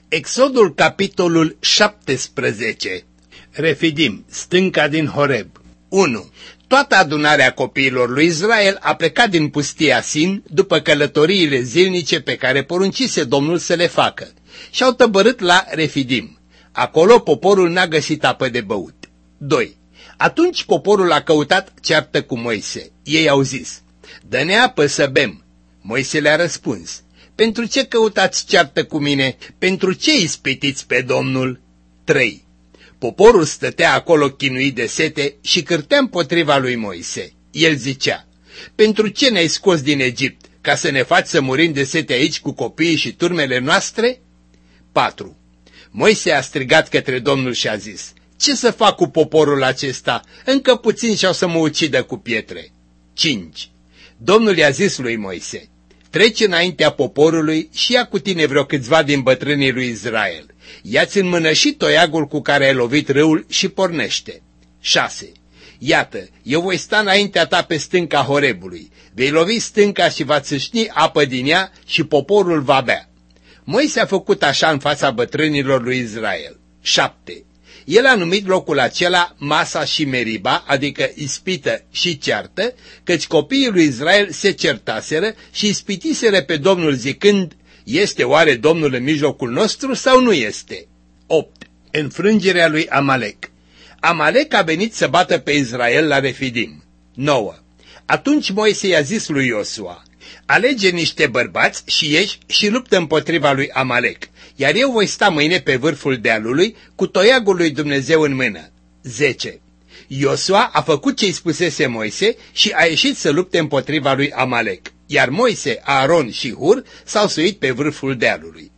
Exodul, capitolul 17. Refidim, stânca din Horeb. 1. Toată adunarea copiilor lui Israel a plecat din pustia Sin după călătoriile zilnice pe care poruncise Domnul să le facă și au tăbărât la Refidim. Acolo poporul n-a găsit apă de băut. 2. Atunci poporul a căutat ceartă cu Moise. Ei au zis: dă-ne apă să bem. Moise le-a răspuns: pentru ce căutați ceartă cu mine? Pentru ce ispitiți pe Domnul? 3. Poporul stătea acolo chinuit de sete și cârtea împotriva lui Moise. El zicea: pentru ce ne-ai scos din Egipt? Ca să ne faci să murim de sete aici cu copiii și turmele noastre? 4. Moise a strigat către Domnul și a zis: ce să fac cu poporul acesta? Încă puțin și-au să mă ucidă cu pietre. 5. Domnul i-a zis lui Moise: treci înaintea poporului și ia cu tine vreo câțiva din bătrânii lui Israel. Ia-ți în mână și toiagul cu care ai lovit râul și pornește. 6. Iată, eu voi sta înaintea ta pe stânca Horebului. Vei lovi stânca și va țâșni apă din ea și poporul va bea. Moise a făcut așa în fața bătrânilor lui Israel. 7. El a numit locul acela Masa și Meriba, adică ispită și ceartă, căci copiii lui Israel se certaseră și ispitiseră pe Domnul zicând: este oare Domnul în mijlocul nostru sau nu este? 8. Înfrângerea lui Amalek. Amalek a venit să bată pe Israel la Refidim. 9. Atunci Moise i-a zis lui Iosua: alege niște bărbați și ieși și luptă împotriva lui Amalek, iar eu voi sta mâine pe vârful dealului cu toiagul lui Dumnezeu în mână. 10. Iosua a făcut ce-i spusese Moise și a ieșit să lupte împotriva lui Amalek, iar Moise, Aaron și Hur s-au suit pe vârful dealului.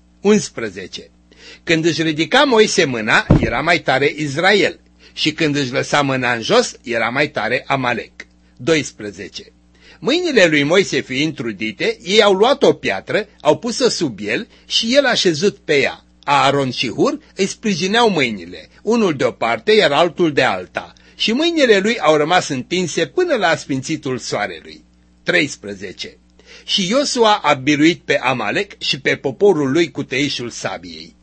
11. Când își ridica Moise mâna, era mai tare Israel, și când își lăsa mâna în jos, era mai tare Amalek. 12. Mâinile lui Moise fiind trudite, ei au luat o piatră, au pus-o sub el și el a șezut pe ea. Aaron și Hur îi sprijineau mâinile, unul de o parte, iar altul de alta, și mâinile lui au rămas întinse până la asfințitul soarelui. 13. Și Iosua a biruit pe Amalek și pe poporul lui cu tăișul sabiei.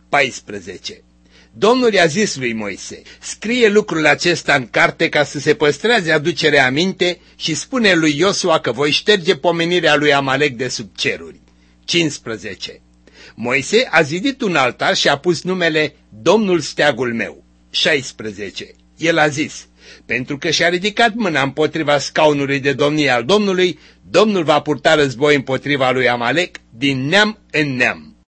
14. Domnul i-a zis lui Moise: scrie lucrul acesta în carte ca să se păstreze aducerea aminte și spune lui Iosua că voi șterge pomenirea lui Amalek de sub ceruri. 15. Moise a zidit un altar și a pus numele Domnul steagul meu. 16. El a zis: pentru că și-a ridicat mâna împotriva scaunului de domnie al Domnului, Domnul va purta război împotriva lui Amalek din neam în neam.